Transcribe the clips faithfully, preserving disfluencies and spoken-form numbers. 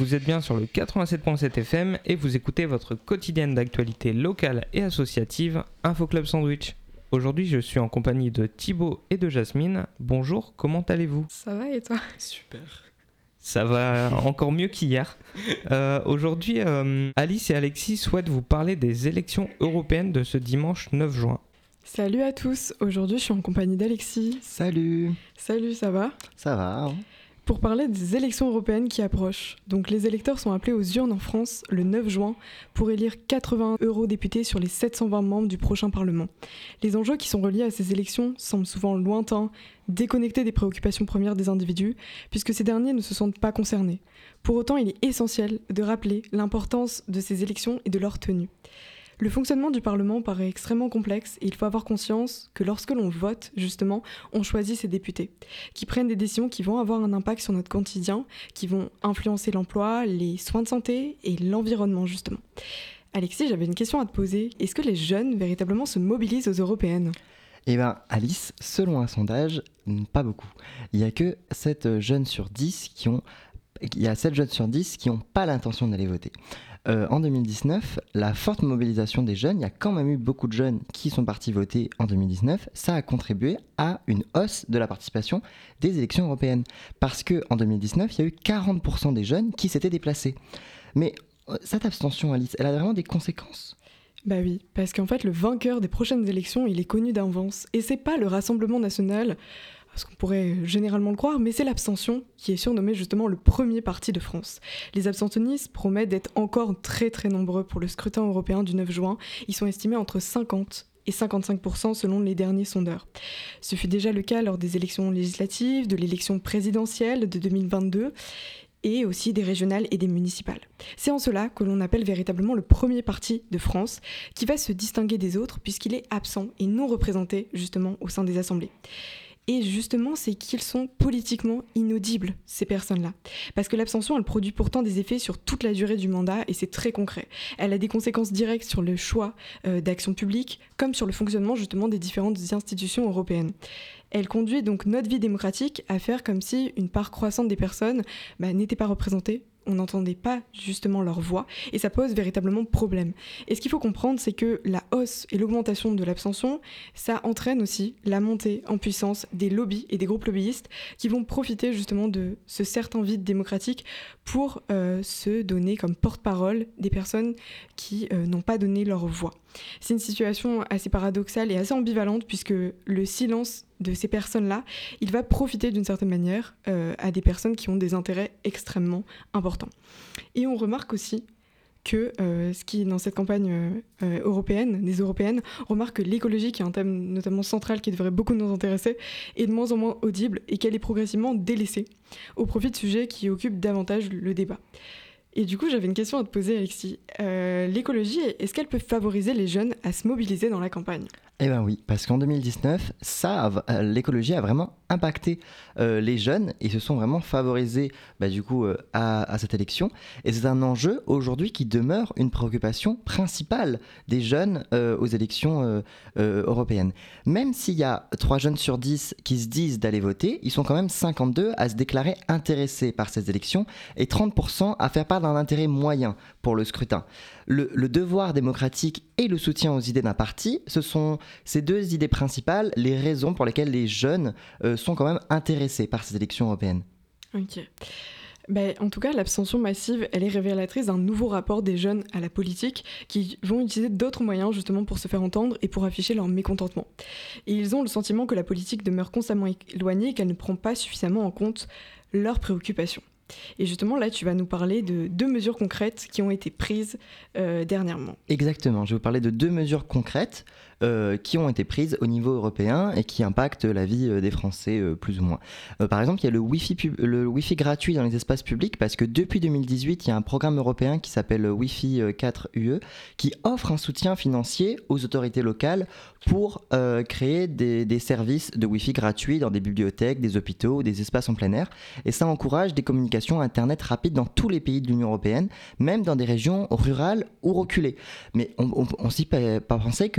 vous êtes bien sur le quatre-vingt-sept virgule sept F M et vous écoutez votre quotidienne d'actualité locale et associative, Info Club Sandwich. Aujourd'hui, je suis en compagnie de Thibaut et de Jasmine. Bonjour, comment allez-vous ? Ça va et toi ? Super. Ça va encore mieux qu'hier. Euh, aujourd'hui, euh, Alice et Alexis souhaitent vous parler des élections européennes de ce dimanche neuf juin. Salut à tous, aujourd'hui je suis en compagnie d'Alexis. Salut. Salut, ça va ? Ça va hein ? Pour parler des élections européennes qui approchent. Donc les électeurs sont appelés aux urnes en France le neuf juin pour élire quatre-vingts eurodéputés sur les sept cent vingt membres du prochain Parlement. Les enjeux qui sont reliés à ces élections semblent souvent lointains, déconnectés des préoccupations premières des individus, puisque ces derniers ne se sentent pas concernés. Pour autant, il est essentiel de rappeler l'importance de ces élections et de leur tenue. Le fonctionnement du Parlement paraît extrêmement complexe et il faut avoir conscience que lorsque l'on vote, justement, on choisit ses députés, qui prennent des décisions qui vont avoir un impact sur notre quotidien, qui vont influencer l'emploi, les soins de santé et l'environnement, justement. Alexis, j'avais une question à te poser. Est-ce que les jeunes véritablement se mobilisent aux européennes ? Eh bien, Alice, selon un sondage, pas beaucoup. Il n'y a que sept jeunes sur dix qui ont, il y a sept jeunes sur dix qui n'ont pas l'intention d'aller voter. Euh, en deux mille dix-neuf, la forte mobilisation des jeunes, il y a quand même eu beaucoup de jeunes qui sont partis voter en deux mille dix-neuf, ça a contribué à une hausse de la participation des élections européennes. Parce qu'en deux mille dix-neuf, il y a eu quarante pour cent des jeunes qui s'étaient déplacés. Mais euh, cette abstention, Alice, elle a vraiment des conséquences ? Bah oui, parce qu'en fait le vainqueur des prochaines élections, il est connu d'avance. Et c'est pas le Rassemblement National, parce qu'on pourrait généralement le croire, mais c'est l'abstention qui est surnommée justement le premier parti de France. Les abstentionnistes promettent d'être encore très très nombreux pour le scrutin européen du neuf juin. Ils sont estimés entre cinquante et cinquante-cinq pour cent selon les derniers sondeurs. Ce fut déjà le cas lors des élections législatives, de l'élection présidentielle de deux mille vingt-deux, et aussi des régionales et des municipales. C'est en cela que l'on appelle véritablement le premier parti de France, qui va se distinguer des autres puisqu'il est absent et non représenté justement au sein des assemblées. Et justement, c'est qu'ils sont politiquement inaudibles, ces personnes-là. Parce que l'abstention, elle produit pourtant des effets sur toute la durée du mandat, et c'est très concret. Elle a des conséquences directes sur le choix euh, d'action publique, comme sur le fonctionnement justement des différentes institutions européennes. Elle conduit donc notre vie démocratique à faire comme si une part croissante des personnes bah, n'était pas représentée. On n'entendait pas justement leur voix et ça pose véritablement problème. Et ce qu'il faut comprendre, c'est que la hausse et l'augmentation de l'abstention, ça entraîne aussi la montée en puissance des lobbies et des groupes lobbyistes qui vont profiter justement de ce certain vide démocratique pour euh, se donner comme porte-parole des personnes qui euh, n'ont pas donné leur voix. C'est une situation assez paradoxale et assez ambivalente puisque le silence de ces personnes-là, il va profiter d'une certaine manière euh, à des personnes qui ont des intérêts extrêmement importants. Et on remarque aussi que euh, ce qui, dans cette campagne euh, euh, européenne, des européennes, on remarque que l'écologie, qui est un thème notamment central qui devrait beaucoup nous intéresser, est de moins en moins audible et qu'elle est progressivement délaissée au profit de sujets qui occupent davantage le débat. Et du coup, j'avais une question à te poser, Alexis. Euh, l'écologie, est-ce qu'elle peut favoriser les jeunes à se mobiliser dans la campagne ? Eh bien oui, parce qu'en deux mille dix-neuf, ça, a, l'écologie a vraiment impacté euh, les jeunes et se sont vraiment favorisés bah, du coup, euh, à, à cette élection. Et c'est un enjeu aujourd'hui qui demeure une préoccupation principale des jeunes euh, aux élections euh, euh, européennes. Même s'il y a trois jeunes sur dix qui se disent d'aller voter, ils sont quand même cinquante-deux à se déclarer intéressés par ces élections et trente pour cent à faire part d'un intérêt moyen pour le scrutin. Le, le devoir démocratique et le soutien aux idées d'un parti, ce sont ces deux idées principales, les raisons pour lesquelles les jeunes euh, sont quand même intéressés par ces élections européennes. Ok. Ben, en tout cas, l'abstention massive, elle est révélatrice d'un nouveau rapport des jeunes à la politique qui vont utiliser d'autres moyens justement pour se faire entendre et pour afficher leur mécontentement. Et ils ont le sentiment que la politique demeure constamment éloignée et qu'elle ne prend pas suffisamment en compte leurs préoccupations. Et justement, là, tu vas nous parler de deux mesures concrètes qui ont été prises euh, dernièrement. Exactement, je vais vous parler de deux mesures concrètes euh, qui ont été prises au niveau européen et qui impactent la vie euh, des Français euh, plus ou moins. Euh, par exemple, il y a le Wi-Fi, pub- le Wi-Fi gratuit dans les espaces publics parce que depuis deux mille dix-huit, il y a un programme européen qui s'appelle Wi-Fi quatre U E qui offre un soutien financier aux autorités locales pour euh, créer des, des services de Wi-Fi gratuits dans des bibliothèques, des hôpitaux, des espaces en plein air. Et ça encourage des communications Internet rapides dans tous les pays de l'Union européenne, même dans des régions rurales ou reculées. Mais on ne s'y peut pas penser que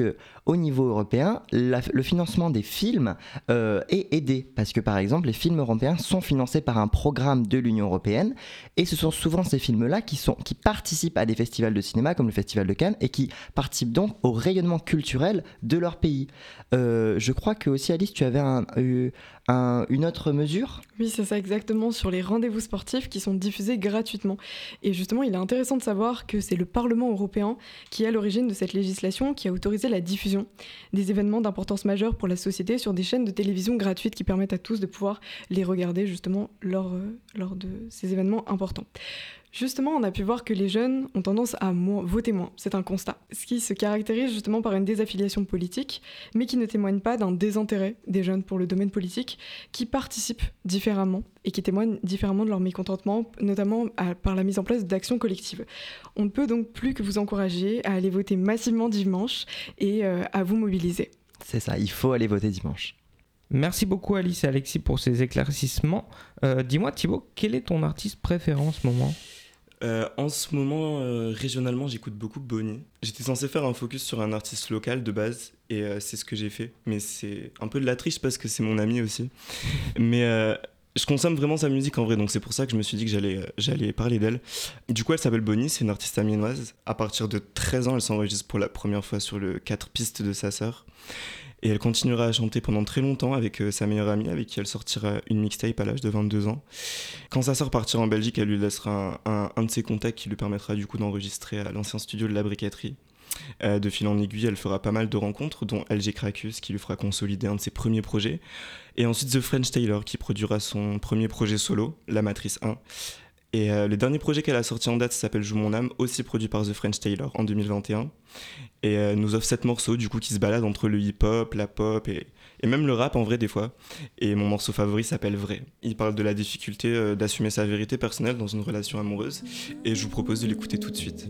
au niveau européen, la, le financement des films euh, est aidé. Parce que par exemple, les films européens sont financés par un programme de l'Union européenne. Et ce sont souvent ces films-là qui, sont, qui participent à des festivals de cinéma comme le Festival de Cannes et qui participent donc au rayonnement culturel de leur pays. Euh, je crois que aussi, Alice, tu avais un, euh, un, une autre mesure ? Oui, c'est ça exactement, sur les rendez-vous sportifs qui sont diffusés gratuitement. Et justement, il est intéressant de savoir que c'est le Parlement européen qui est à l'origine de cette législation qui a autorisé la diffusion des événements d'importance majeure pour la société sur des chaînes de télévision gratuites qui permettent à tous de pouvoir les regarder justement lors, euh, lors de ces événements importants. Justement, on a pu voir que les jeunes ont tendance à moins, voter moins, c'est un constat, ce qui se caractérise justement par une désaffiliation politique, mais qui ne témoigne pas d'un désintérêt des jeunes pour le domaine politique, qui participent différemment et qui témoignent différemment de leur mécontentement, notamment à, par la mise en place d'actions collectives. On ne peut donc plus que vous encourager à aller voter massivement dimanche et euh, à vous mobiliser. C'est ça, il faut aller voter dimanche. Merci beaucoup Alice et Alexis pour ces éclaircissements. Euh, dis-moi Thibaut, quel est ton artiste préféré en ce moment ? Euh, en ce moment, euh, régionalement, j'écoute beaucoup Bonnie. J'étais censé faire un focus sur un artiste local de base, et euh, c'est ce que j'ai fait. Mais c'est un peu de la triche parce que c'est mon ami aussi. Mais euh, je consomme vraiment sa musique en vrai, donc c'est pour ça que je me suis dit que j'allais, euh, j'allais parler d'elle. Du coup, elle s'appelle Bonnie, c'est une artiste amiénoise. À partir de treize ans, elle s'enregistre pour la première fois sur le quatre pistes de sa sœur. Et elle continuera à chanter pendant très longtemps avec euh, sa meilleure amie, avec qui elle sortira une mixtape à l'âge de vingt-deux ans. Quand sa sœur partira en Belgique, elle lui laissera un, un, un de ses contacts qui lui permettra du coup d'enregistrer à l'ancien studio de la Briqueterie. Euh, de fil en aiguille, elle fera pas mal de rencontres, dont L G Cracus, qui lui fera consolider un de ses premiers projets. Et ensuite The French Taylor, qui produira son premier projet solo, La Matrice un. Et euh, le dernier projet qu'elle a sorti en date s'appelle Joue mon âme, aussi produit par The French Taylor en deux mille vingt et un. Et euh, nous offre sept morceaux du coup qui se baladent entre le hip-hop, la pop et, et même le rap en vrai des fois. Et mon morceau favori s'appelle Vrai. Il parle de la difficulté euh, d'assumer sa vérité personnelle dans une relation amoureuse. Et je vous propose de l'écouter tout de suite.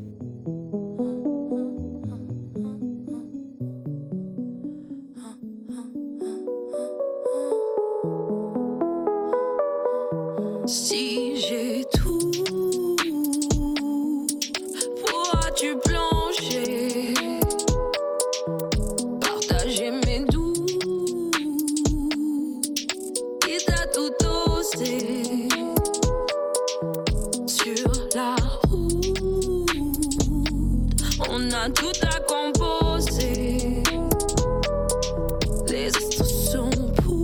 Si j'ai tout, pourras-tu plancher, partager mes doutes, qui t'a tout osé sur la route, on a tout à composer, les astres sont pour,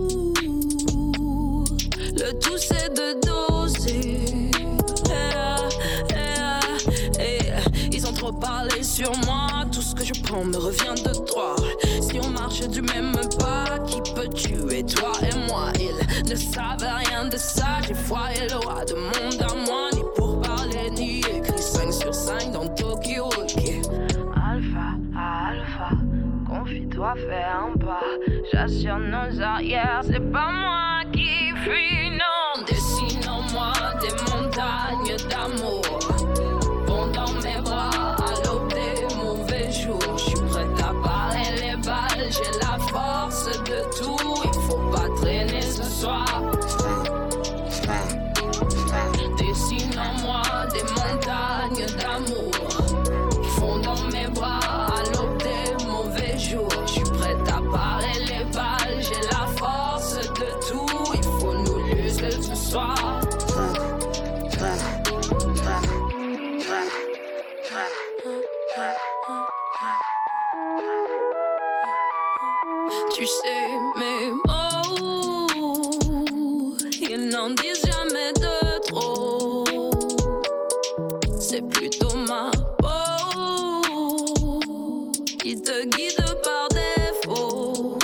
le tout c'est de doser, yeah, yeah, yeah. Ils ont trop parlé sur moi, tout ce que je prends me revient de toi. Si on marche du même pas, qui peut tuer toi et moi? Ils ne savent rien de ça, j'ai foi et loi de monde à moi, ni pour parler ni écrit cinq sur cinq dans Tokyo, okay. Alpha à alpha, confie-toi, fais un pas, j'assure nos arrières, c'est pas moi qui fuis, non. Dessine en moi des montagnes d'amour, pendant mes bras à l'aube des mauvais jours. Je suis prête à barrer les balles, j'ai la force de tout, il faut pas traîner ce soir. Dessine en moi des montagnes d'amour, fondant mes bras à l'aube des mauvais jours. Je suis prête à barrer les balles, j'ai la force de tout, il faut nous l'user ce soir. Tu sais, mes mots, ils n'en disent jamais de trop. C'est plutôt ma peau qui te guide par défaut.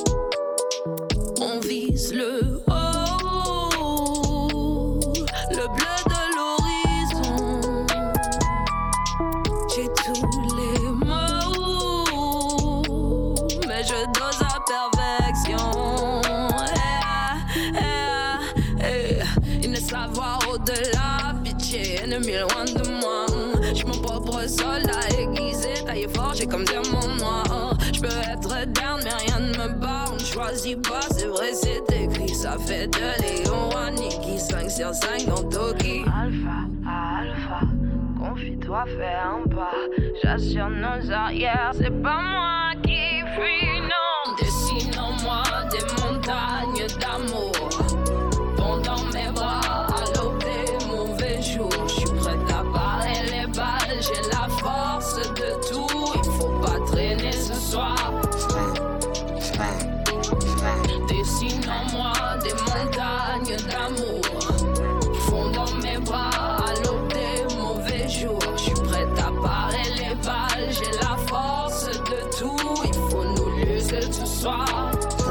On vise le haut, le bleu de l'horizon. J'ai tous les mots, mais je dose à perfection. Eh, eh, eh. Ils ne savent voir au-delà, pitié, ennemi loin de moi. J'suis mon propre soldat aiguisé, taillé forgé comme diamant noir. J'peux être down, mais rien ne me bat. On ne choisit pas, c'est vrai, c'est écrit. Ça fait de Léon à Niki, cinq sur cinq dans Toki. Alpha à alpha, confie-toi, fais un pas. J'assure nos arrières, c'est pas moi qui fuis, non. Dessine en moi des montagnes d'amour. Pendant mes bras à l'aube des mauvais jours. Je suis prête à barrer les balles, j'ai la force de tout. Il faut pas traîner ce soir. Dessine en moi des montagnes d'amour. Fond dans mes bras à l'aube des mauvais jours. Je suis prête à barrer les balles, j'ai la force de tout. Il faut nous l'user ce soir.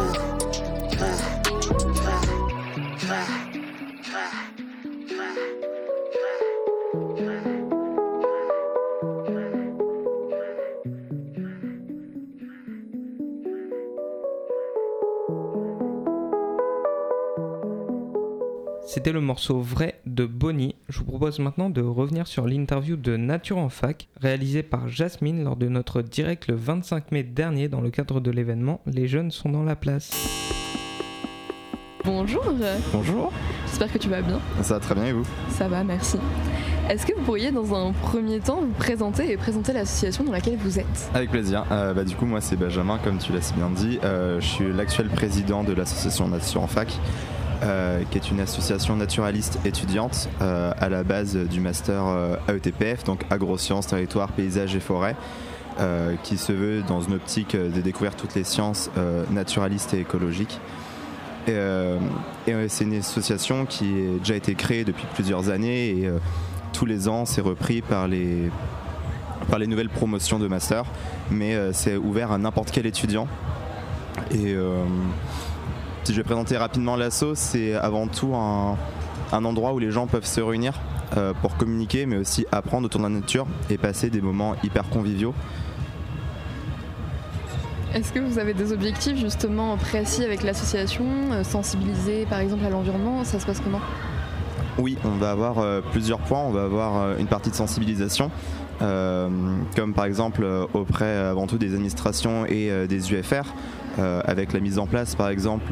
C'était le morceau Vrai de Bonnie. Je vous propose maintenant de revenir sur l'interview de Nature en fac, réalisée par Jasmine lors de notre direct le vingt-cinq mai dernier dans le cadre de l'événement Les jeunes sont dans la place. Bonjour. Bonjour. J'espère que tu vas bien. Ça va très bien et vous? Ça va, merci. Est-ce que vous pourriez dans un premier temps vous présenter et présenter l'association dans laquelle vous êtes? Avec plaisir. Euh, bah, du coup moi c'est Benjamin comme tu l'as si bien dit. Euh, je suis l'actuel président de l'association Nature en fac. Euh, qui est une association naturaliste étudiante euh, à la base du master euh, A E T P F, donc agrosciences, territoire, paysage et forêt, euh, qui se veut dans une optique de découvrir toutes les sciences euh, naturalistes et écologiques. Et, euh, et c'est une association qui a déjà été créée depuis plusieurs années et euh, tous les ans c'est repris par les, par les nouvelles promotions de master, mais euh, c'est ouvert à n'importe quel étudiant. Et euh, si je vais présenter rapidement l'asso, c'est avant tout un, un endroit où les gens peuvent se réunir euh, pour communiquer, mais aussi apprendre autour de la nature et passer des moments hyper conviviaux. Est-ce que vous avez des objectifs justement précis avec l'association, euh, sensibiliser par exemple à l'environnement? Ça se passe comment? Oui, on va avoir euh, plusieurs points. On va avoir euh, une partie de sensibilisation, euh, comme par exemple euh, auprès euh, avant tout des administrations et euh, des U F R, euh, avec la mise en place par exemple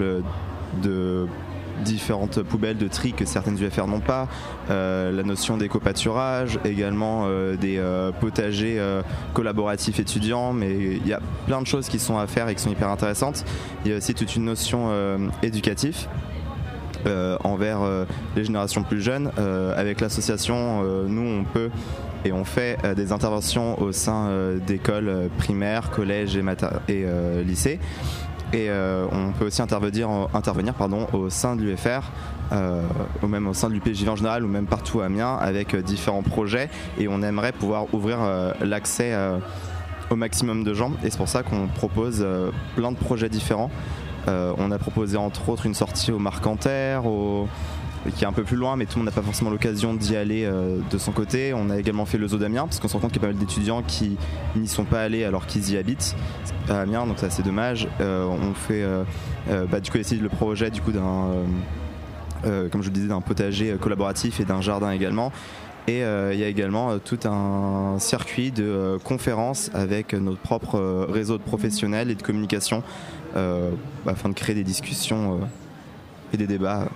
de différentes poubelles de tri que certaines U F R n'ont pas, euh, la notion d'éco-pâturage, également euh, des euh, potagers euh, collaboratifs étudiants, mais il y a plein de choses qui sont à faire et qui sont hyper intéressantes. Il y a aussi toute une notion euh, éducative euh, envers euh, les générations plus jeunes. Euh, avec l'association, euh, nous on peut et on fait euh, des interventions au sein euh, d'écoles euh, primaires, collèges et, mater- et euh, lycées. Et euh, on peut aussi intervenir, intervenir pardon, au sein de l'U F R, euh, ou même au sein de l'U P J V en général, ou même partout à Amiens, avec euh, différents projets. Et on aimerait pouvoir ouvrir euh, l'accès euh, au maximum de gens. Et c'est pour ça qu'on propose euh, plein de projets différents. Euh, on a proposé entre autres une sortie au Marcanterre, au... qui est un peu plus loin, mais tout le monde n'a pas forcément l'occasion d'y aller euh, de son côté. On a également fait le zoo d'Amiens, parce qu'on se rend compte qu'il y a pas mal d'étudiants qui n'y sont pas allés alors qu'ils y habitent à Amiens, donc c'est assez dommage. Euh, on fait euh, euh, bah, du coup essayer le projet du coup d'un, euh, euh, comme je le disais, d'un potager collaboratif et d'un jardin également. Et euh, il y a également euh, tout un circuit de euh, conférences avec notre propre euh, réseau de professionnels et de communication euh, afin de créer des discussions euh, et des débats.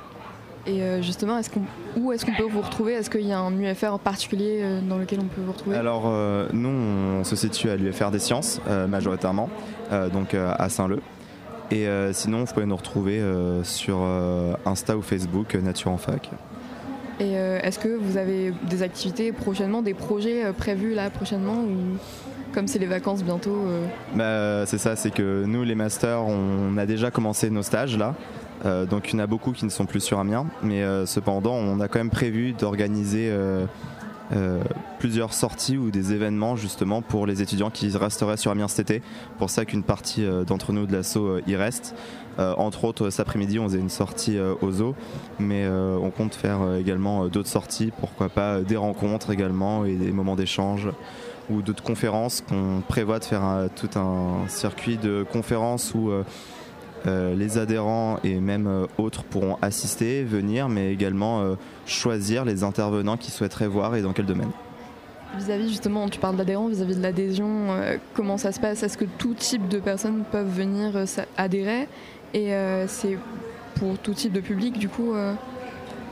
Et euh, justement, est-ce qu'on, où est-ce qu'on peut vous retrouver? Est-ce qu'il y a un U F R en particulier euh, dans lequel on peut vous retrouver? Alors euh, nous on se situe à l'U F R des sciences euh, majoritairement, euh, donc euh, à Saint-Leu. Et euh, sinon vous pouvez nous retrouver euh, sur euh, Insta ou Facebook, euh, Nature en fac. Et euh, est-ce que vous avez des activités prochainement, des projets euh, prévus là prochainement, ou comme c'est les vacances bientôt euh... bah, c'est ça, c'est que nous les masters on a déjà commencé nos stages là. Euh, donc il y en a beaucoup qui ne sont plus sur Amiens, mais euh, cependant on a quand même prévu d'organiser euh, euh, plusieurs sorties ou des événements justement pour les étudiants qui resteraient sur Amiens cet été. Pour ça qu'une partie euh, d'entre nous de l'asso euh, y reste. Euh, entre autres cet après-midi on faisait une sortie euh, au zoo, mais euh, on compte faire euh, également euh, d'autres sorties, pourquoi pas euh, des rencontres également et des moments d'échange ou d'autres conférences qu'on prévoit de faire euh, tout un circuit de conférences où euh, Euh, les adhérents et même euh, autres pourront assister, venir, mais également euh, choisir les intervenants qu'ils souhaiteraient voir et dans quel domaine. Vis-à-vis justement, tu parles d'adhérents, vis-à-vis de l'adhésion, euh, comment ça se passe? Est-ce que tout type de personnes peuvent venir euh, adhérer? Et euh, c'est pour tout type de public du coup euh...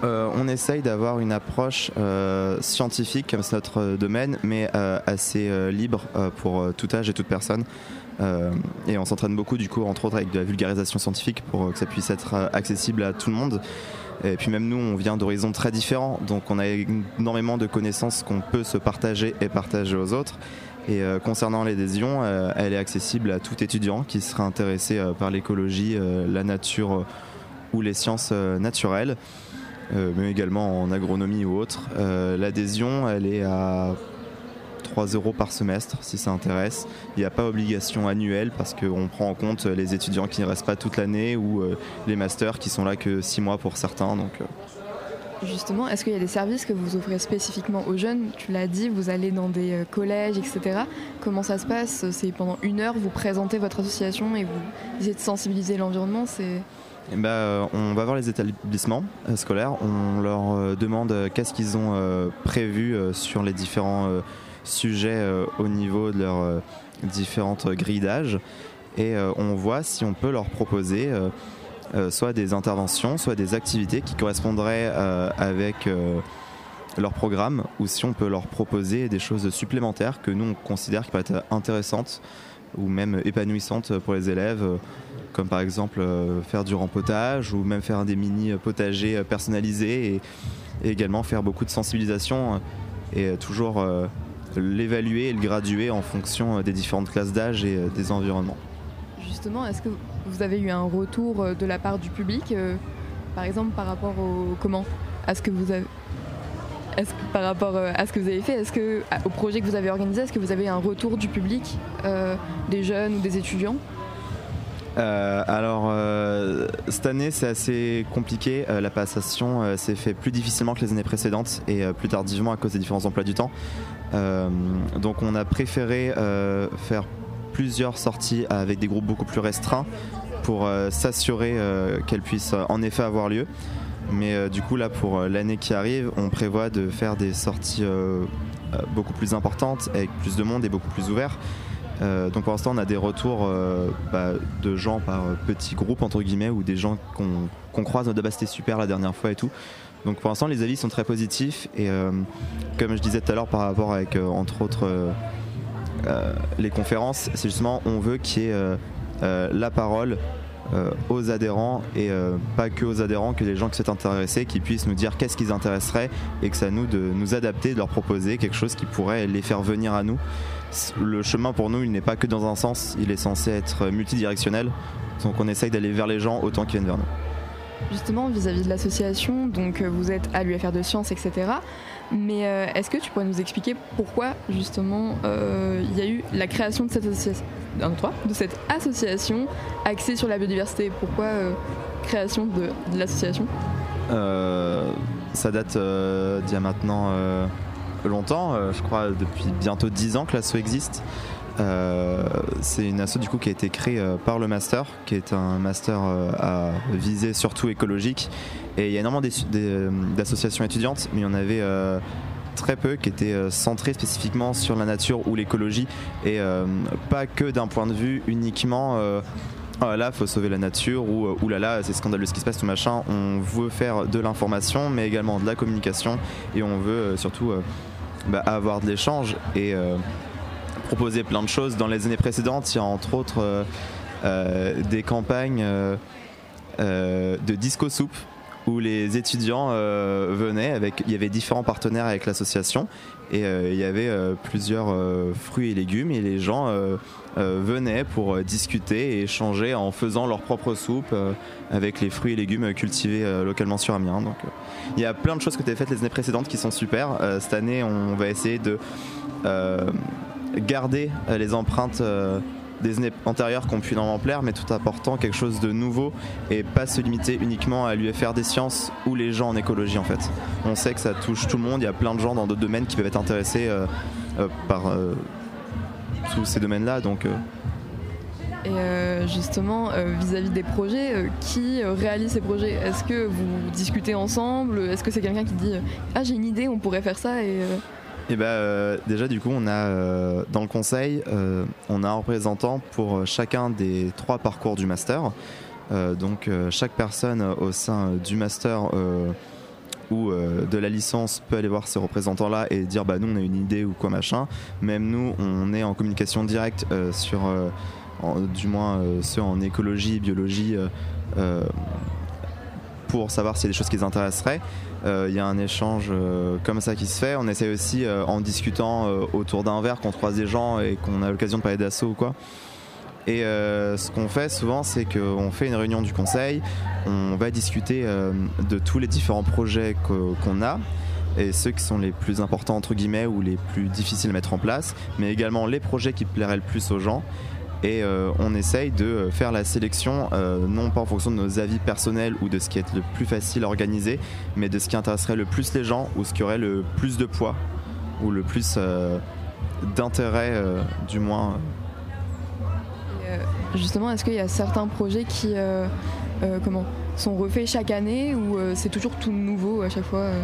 euh, on essaye d'avoir une approche euh, scientifique, comme c'est notre euh, domaine, mais euh, assez euh, libre euh, pour euh, tout âge et toute personne. Euh, et on s'entraîne beaucoup, du coup, entre autres, avec de la vulgarisation scientifique pour euh, que ça puisse être euh, accessible à tout le monde. Et puis même nous, on vient d'horizons très différents, donc on a énormément de connaissances qu'on peut se partager et partager aux autres. Et euh, concernant l'adhésion, euh, elle est accessible à tout étudiant qui serait intéressé euh, par l'écologie, euh, la nature euh, ou les sciences euh, naturelles, euh, mais également en agronomie ou autre. Euh, l'adhésion, elle est à trois euros par semestre si ça intéresse. Il n'y a pas obligation annuelle parce qu'on prend en compte les étudiants qui ne restent pas toute l'année ou euh, les masters qui sont là que six mois pour certains. Donc, euh. Justement, est-ce qu'il y a des services que vous offrez spécifiquement aux jeunes? Tu l'as dit, vous allez dans des euh, collèges, et cetera. Comment ça se passe? C'est pendant une heure, vous présentez votre association et vous essayez de sensibiliser l'environnement, c'est... Eh ben, euh, on va voir les établissements euh, scolaires, on leur euh, demande euh, qu'est-ce qu'ils ont euh, prévu euh, sur les différents euh, sujets euh, au niveau de leurs euh, différentes grilles d'âge et euh, on voit si on peut leur proposer euh, euh, soit des interventions, soit des activités qui correspondraient euh, avec euh, leur programme ou si on peut leur proposer des choses supplémentaires que nous on considère qui peuvent être intéressantes ou même épanouissantes pour les élèves, euh, comme par exemple euh, faire du rempotage ou même faire des mini potagers personnalisés et, et également faire beaucoup de sensibilisation et euh, toujours euh, l'évaluer et le graduer en fonction des différentes classes d'âge et des environnements. Justement, est-ce que vous avez eu un retour de la part du public, euh, par exemple par rapport au comment, à ce que vous avez, est-ce que, par rapport à ce que vous avez fait, est-ce que au projet que vous avez organisé, est-ce que vous avez un retour du public, euh, des jeunes ou des étudiants? Euh, alors euh, cette année c'est assez compliqué, euh, la passation euh, s'est fait plus difficilement que les années précédentes et euh, plus tardivement à cause des différents emplois du temps. Euh, donc on a préféré euh, faire plusieurs sorties avec des groupes beaucoup plus restreints pour euh, s'assurer euh, qu'elles puissent euh, en effet avoir lieu. Mais euh, du coup là pour euh, l'année qui arrive on prévoit de faire des sorties euh, euh, beaucoup plus importantes avec plus de monde et beaucoup plus ouverts. Euh, donc pour l'instant on a des retours euh, bah, de gens par petits groupes entre guillemets ou des gens qu'on, qu'on croise, ah bah, c'était super la dernière fois et tout. Donc pour l'instant les avis sont très positifs et euh, comme je disais tout à l'heure par rapport avec euh, entre autres euh, euh, les conférences, c'est justement on veut qu'il y ait euh, euh, la parole euh, aux adhérents et euh, pas que aux adhérents, que les gens qui sont intéressés qui puissent nous dire qu'est-ce qu'ils intéresseraient et que ça à nous de nous adapter, de leur proposer quelque chose qui pourrait les faire venir à nous. Le chemin pour nous il n'est pas que dans un sens, il est censé être multidirectionnel, donc on essaye d'aller vers les gens autant qu'ils viennent vers nous. Justement vis-à-vis de l'association, donc vous êtes à l'U F R de sciences, et cetera. Mais euh, est-ce que tu pourrais nous expliquer pourquoi justement euh, il y a eu la création de cette association, de cette association axée sur la biodiversité? Pourquoi euh, création de, de l'association? euh, Ça date euh, d'il y a maintenant euh, longtemps, euh, je crois depuis bientôt dix ans que l'asso existe. Euh, c'est une asso du coup qui a été créée euh, par le master, qui est un master euh, à visée surtout écologique. Et il y a énormément des, des, d'associations étudiantes, mais il y en avait euh, très peu qui étaient euh, centrées spécifiquement sur la nature ou l'écologie, et euh, pas que d'un point de vue uniquement euh, oh là, faut sauver la nature ou euh, oulala, c'est scandaleux ce qui se passe, tout machin. On veut faire de l'information, mais également de la communication, et on veut euh, surtout euh, bah, avoir de l'échange et euh, proposer plein de choses. Dans les années précédentes, il y a entre autres euh, euh, des campagnes euh, euh, de disco soupe où les étudiants euh, venaient avec, il y avait différents partenaires avec l'association et euh, il y avait euh, plusieurs euh, fruits et légumes et les gens euh, euh, venaient pour euh, discuter et échanger en faisant leur propre soupe euh, avec les fruits et légumes cultivés euh, localement sur Amiens. Donc euh, il y a plein de choses qui ont été faites les années précédentes qui sont super. Euh, cette année on va essayer de euh, garder euh, les empreintes euh, des années antérieures qui ont pu énormément plaire, mais tout apportant quelque chose de nouveau et pas se limiter uniquement à l'U F R des sciences ou les gens en écologie en fait. On sait que ça touche tout le monde, il y a plein de gens dans d'autres domaines qui peuvent être intéressés euh, euh, par euh, tous ces domaines-là. Donc, euh... Et euh, justement, euh, vis-à-vis des projets, euh, qui euh, réalise ces projets? Est-ce que vous discutez ensemble? Est-ce que c'est quelqu'un qui dit « Ah, j'ai une idée, on pourrait faire ça » et euh... Et bah, euh, déjà du coup on a euh, dans le conseil euh, on a un représentant pour chacun des trois parcours du master. Euh, donc euh, chaque personne au sein du master euh, où euh, de la licence peut aller voir ces représentants-là et dire bah nous on a une idée ou quoi machin. Même nous on est en communication directe euh, sur, euh, en, du moins euh, ceux en écologie, biologie, euh, euh, pour savoir s'il y a des choses qui les intéresseraient. Il euh, y a un échange euh, comme ça qui se fait. On essaie aussi euh, en discutant euh, autour d'un verre qu'on croise des gens et qu'on a l'occasion de parler d'assaut ou quoi. Et euh, ce qu'on fait souvent, c'est qu'on fait une réunion du conseil, on va discuter euh, de tous les différents projets que, qu'on a et ceux qui sont les plus importants entre guillemets ou les plus difficiles à mettre en place, mais également les projets qui plairaient le plus aux gens. Et euh, on essaye de faire la sélection, euh, non pas en fonction de nos avis personnels ou de ce qui est le plus facile à organiser, mais de ce qui intéresserait le plus les gens ou ce qui aurait le plus de poids ou le plus euh, d'intérêt, euh, du moins. Et, euh, justement, est-ce qu'il y a certains projets qui euh, euh, comment, sont refaits chaque année ou euh, c'est toujours tout nouveau à chaque fois euh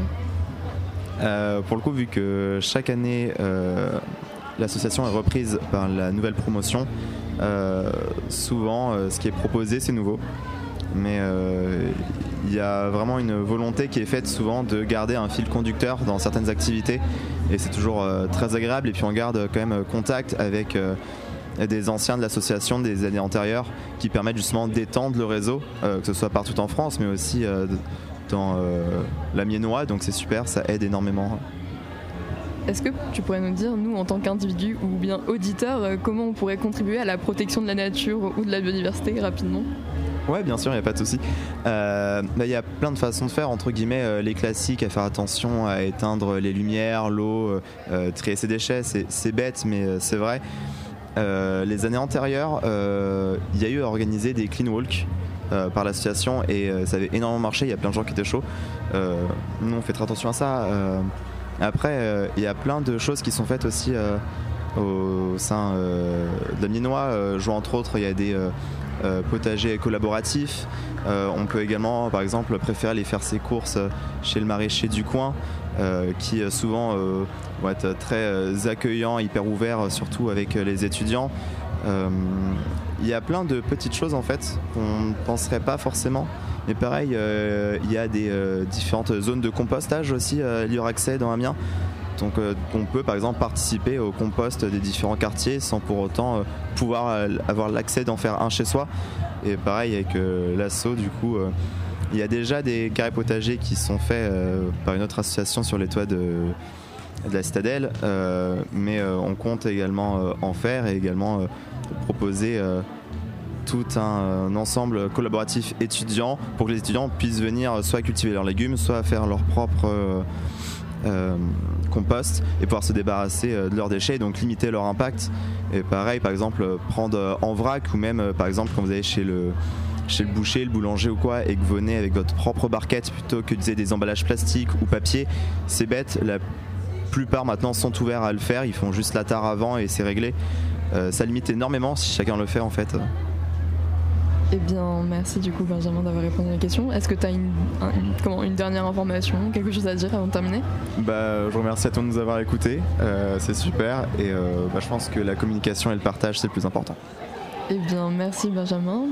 Euh, Pour le coup, vu que chaque année euh, l'association est reprise par la nouvelle promotion, Euh, souvent euh, ce qui est proposé c'est nouveau, mais il euh, y a vraiment une volonté qui est faite souvent de garder un fil conducteur dans certaines activités et c'est toujours euh, très agréable. Et puis on garde quand même contact avec euh, des anciens de l'association des années antérieures qui permettent justement d'étendre le réseau, euh, que ce soit partout en France mais aussi euh, dans euh, l'Amiénois, donc c'est super, ça aide énormément. Est-ce que tu pourrais nous dire, nous, en tant qu'individus ou bien auditeurs, euh, comment on pourrait contribuer à la protection de la nature ou de la biodiversité rapidement ? Ouais, bien sûr, il n'y a pas de souci. Euh, bah, y a plein de façons de faire, entre guillemets, euh, les classiques, à faire attention à éteindre les lumières, l'eau, euh, trier ses déchets, c'est, c'est bête, mais euh, c'est vrai. Euh, les années antérieures, il euh, y a eu à organiser des clean walks euh, par l'association et euh, ça avait énormément marché, il y a plein de gens qui étaient chauds. Euh, nous, on fait très attention à ça. Euh, Après, il euh, y a plein de choses qui sont faites aussi euh, au sein euh, de l'Amiénois. Euh, je vois entre autres, il y a des euh, euh, potagers collaboratifs. Euh, on peut également, par exemple, préférer aller faire ses courses chez le maraîcher du coin, euh, qui euh, souvent euh, vont être très euh, accueillants, hyper ouverts, surtout avec euh, les étudiants. Il euh, y a plein de petites choses en fait qu'on ne penserait pas forcément. Mais pareil, il euh, y a des euh, différentes zones de compostage aussi à euh, libre accès dans Amiens. Donc euh, on peut par exemple participer au compost des différents quartiers sans pour autant euh, pouvoir euh, avoir l'accès d'en faire un chez soi. Et pareil avec euh, l'asso, du coup, il euh, y a déjà des carrés potagers qui sont faits euh, par une autre association sur les toits de, de la Citadelle. Euh, mais euh, on compte également euh, en faire et également euh, proposer euh, tout un, un ensemble collaboratif étudiant pour que les étudiants puissent venir soit cultiver leurs légumes, soit faire leur propre euh, euh, compost et pouvoir se débarrasser euh, de leurs déchets et donc limiter leur impact. Et pareil, par exemple, prendre euh, en vrac ou même euh, par exemple quand vous allez chez le, chez le boucher, le boulanger ou quoi et que vous venez avec votre propre barquette plutôt que d'utiliser des emballages plastiques ou papier, c'est bête. La plupart maintenant sont ouverts à le faire, ils font juste la tare avant et c'est réglé. Euh, ça limite énormément si chacun le fait en fait. Eh bien, merci du coup Benjamin d'avoir répondu à la question. Est-ce que tu as une, un, une, comment, une dernière information, quelque chose à dire avant de terminer ? Bah, je vous remercie à tous de nous avoir écoutés, euh, c'est super et euh, bah, je pense que la communication et le partage c'est le plus important. Eh bien, merci Benjamin.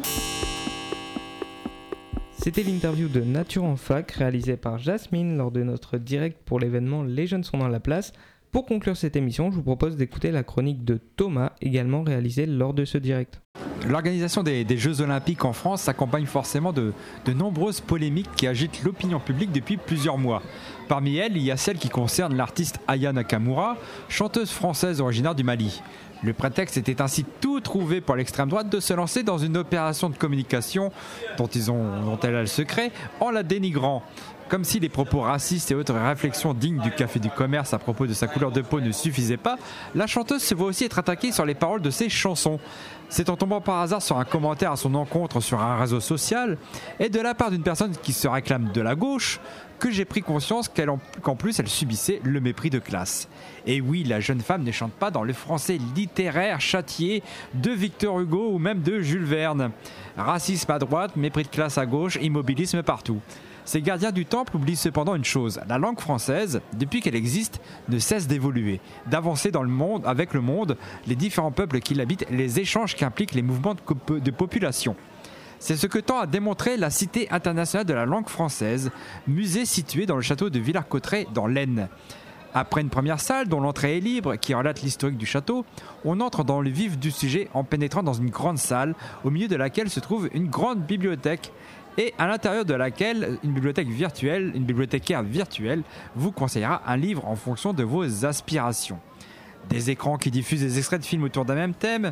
C'était l'interview de Nature en Fac réalisée par Jasmine lors de notre direct pour l'événement Les Jeunes sont dans la place. Pour conclure cette émission, je vous propose d'écouter la chronique de Thomas, également réalisée lors de ce direct. L'organisation des, des Jeux Olympiques en France s'accompagne forcément de, de nombreuses polémiques qui agitent l'opinion publique depuis plusieurs mois. Parmi elles, il y a celle qui concerne l'artiste Aya Nakamura, chanteuse française originaire du Mali. Le prétexte était ainsi tout trouvé pour l'extrême droite de se lancer dans une opération de communication dont, ils ont, dont elle a le secret en la dénigrant. Comme si les propos racistes et autres réflexions dignes du café du commerce à propos de sa couleur de peau ne suffisaient pas, la chanteuse se voit aussi être attaquée sur les paroles de ses chansons. C'est en tombant par hasard sur un commentaire à son encontre sur un réseau social et de la part d'une personne qui se réclame de la gauche que j'ai pris conscience qu'elle en, qu'en plus elle subissait le mépris de classe. Et oui, la jeune femme ne chante pas dans le français littéraire châtié de Victor Hugo ou même de Jules Verne. Racisme à droite, mépris de classe à gauche, immobilisme partout. Ces gardiens du temple oublient cependant une chose, la langue française, depuis qu'elle existe, ne cesse d'évoluer, d'avancer dans le monde, avec le monde, les différents peuples qui l'habitent, les échanges qu'impliquent les mouvements de, de population. C'est ce que tend à démontrer la Cité internationale de la langue française, musée situé dans le château de Villers-Cotterêts dans l'Aisne. Après une première salle dont l'entrée est libre, qui relate l'historique du château, on entre dans le vif du sujet en pénétrant dans une grande salle, au milieu de laquelle se trouve une grande bibliothèque, et à l'intérieur de laquelle une bibliothèque virtuelle, une bibliothécaire virtuelle, vous conseillera un livre en fonction de vos aspirations. Des écrans qui diffusent des extraits de films autour d'un même thème,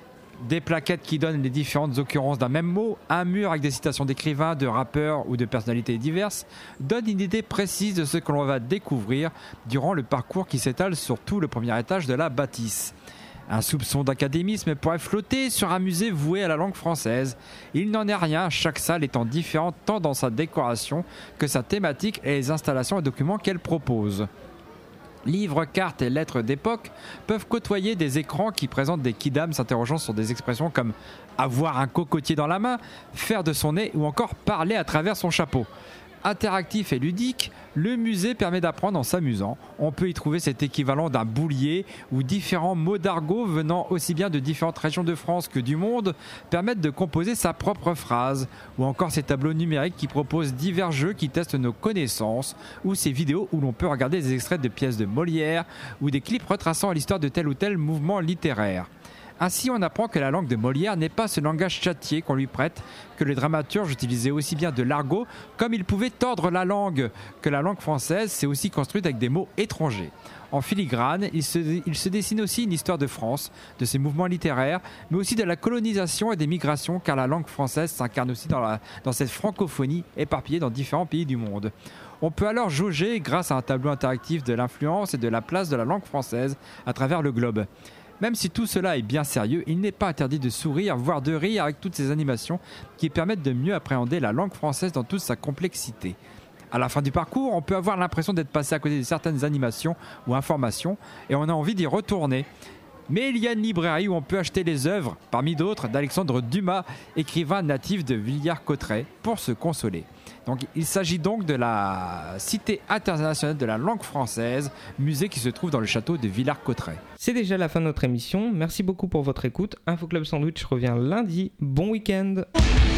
des plaquettes qui donnent les différentes occurrences d'un même mot, un mur avec des citations d'écrivains, de rappeurs ou de personnalités diverses, donnent une idée précise de ce que l'on va découvrir durant le parcours qui s'étale sur tout le premier étage de la bâtisse. Un soupçon d'académisme pourrait flotter sur un musée voué à la langue française. Il n'en est rien, chaque salle étant différente tant dans sa décoration que sa thématique et les installations et documents qu'elle propose. Livres, cartes et lettres d'époque peuvent côtoyer des écrans qui présentent des kidams s'interrogeant sur des expressions comme avoir un cocotier dans la main, faire de son nez ou encore parler à travers son chapeau. Interactif et ludique, le musée permet d'apprendre en s'amusant. On peut y trouver cet équivalent d'un boulier où différents mots d'argot venant aussi bien de différentes régions de France que du monde permettent de composer sa propre phrase, ou encore ces tableaux numériques qui proposent divers jeux qui testent nos connaissances, ou ces vidéos où l'on peut regarder des extraits de pièces de Molière ou des clips retraçant l'histoire de tel ou tel mouvement littéraire. Ainsi, on apprend que la langue de Molière n'est pas ce langage châtié qu'on lui prête, que les dramaturges utilisaient aussi bien de l'argot comme ils pouvaient tordre la langue, que la langue française s'est aussi construite avec des mots étrangers. En filigrane, il se, il se dessine aussi une histoire de France, de ses mouvements littéraires, mais aussi de la colonisation et des migrations, car la langue française s'incarne aussi dans, la, dans cette francophonie éparpillée dans différents pays du monde. On peut alors jauger, grâce à un tableau interactif, de l'influence et de la place de la langue française à travers le globe. Même si tout cela est bien sérieux, il n'est pas interdit de sourire, voire de rire avec toutes ces animations qui permettent de mieux appréhender la langue française dans toute sa complexité. À la fin du parcours, on peut avoir l'impression d'être passé à côté de certaines animations ou informations et on a envie d'y retourner. Mais il y a une librairie où on peut acheter les œuvres, parmi d'autres, d'Alexandre Dumas, écrivain natif de Villers-Cotterêts, pour se consoler. Donc, il s'agit donc de la Cité internationale de la langue française, musée qui se trouve dans le château de Villers-Cotterêts. C'est déjà la fin de notre émission. Merci beaucoup pour votre écoute. Info Club Sandwich revient lundi. Bon week-end.